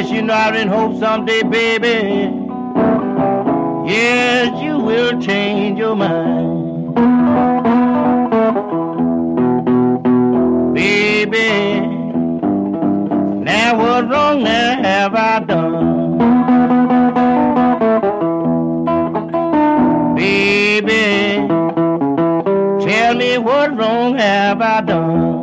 Yes, you know I didn't hope someday, baby. Yes, you will change your mind. Baby, now what wrong now have I done? Baby, tell me what wrong have I done?